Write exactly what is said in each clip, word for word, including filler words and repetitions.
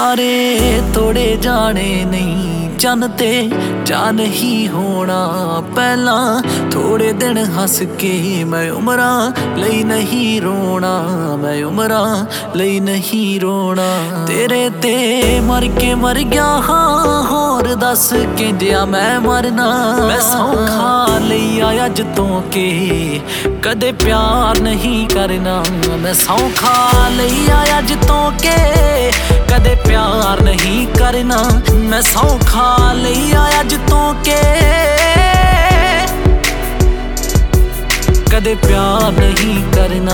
यारे तोड़े जाने नहीं चन ते जा नहीं होना पहला थोड़े दिन हस के मैं उमरा लई नहीं रोना मैं उमरा लई नहीं रोना तेरे ते मर के मर गया हाँ होर दस के जिया मैं मरना मैं सौखा लई आया जतों के कदे प्यार नहीं करना मैं सौखा लई आया जतों के कदे प्यार नहीं करना मैं सौखा लई आया जतों के कदे प्यार नहीं करना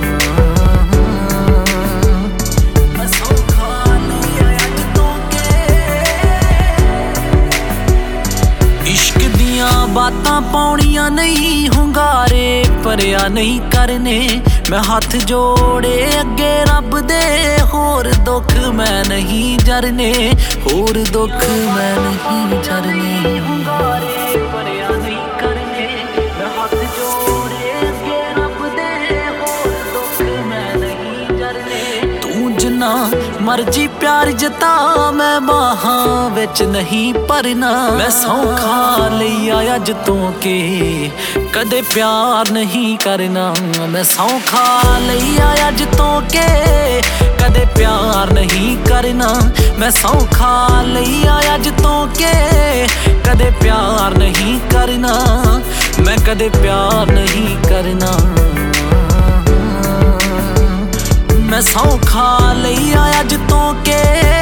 मैं सौखा लई आया जतों के इश्क दियां बातां पाउणियां नहीं हुंगारे भरिया नहीं करने मैं हाथ जोड़े अगे रब दे होर दुख मैं नहीं जरने होर दुख मैं नहीं जरने हुंगारे भरिया नहीं करने मैं हाथ जोड़े अगे रब दे होर दुख मैं नहीं जरने तू जिन्ना मर्जी प्यार जता मैं बाहां विच नहीं भरना मैं सौखा लई आया जतों के कदे प्यार नहीं करना मैं सौखा लई आया जतों के कदे प्यार नहीं करना मैं सौखा लई आया जतों के कदे प्यार नहीं करना मैं कदे प्यार नहीं करना मैं सौखा लई आया जतों के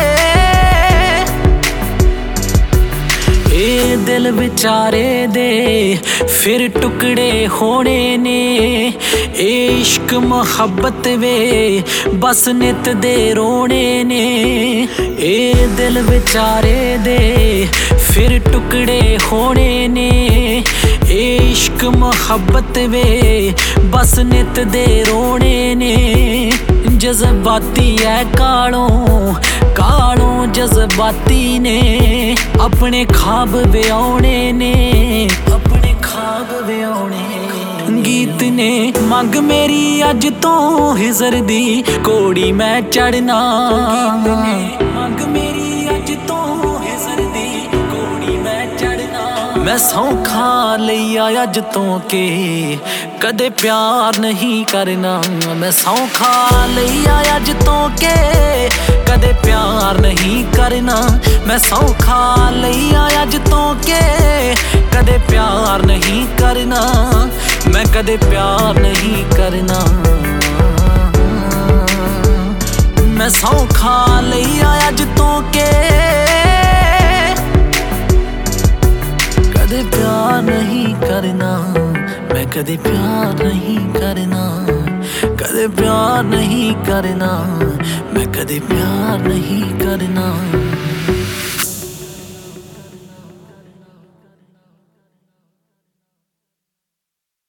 ए दिल विचारे दे फिर टुकड़े होने ने ए इश्क मोहब्बत वे बस नित दे रोने ने ए दिल विचारे दे फिर टुकड़े होने ने ए इश्क मोहब्बत वे बस नित दे रोने ने जज्बाती है कालों कालों जज्बाती ने अपने ख्वाब व्याउने ने अपने ख्वाब व्याउने गीत ने मंग मेरी अज तो हिजर दी कोड़ी मैं चढ़ना मंग मेरी अज तो हिजर दी कोड़ी मैं चढ़ना मैं सौखा लई आया जतों के कदे प्यार नहीं करना मैं सौखा लई आया जतों के कदे प्यार नहीं करना मैं सौखा लई आया जतों के कदे प्यार नहीं करना मैं कदे प्यार नहीं करना मैं सौखा लई आया जतों के कदे प्यार नहीं करना मैं कदे प्यार नहीं करना कदे प्यार नहीं करना मैं कदे प्यार नहीं करना।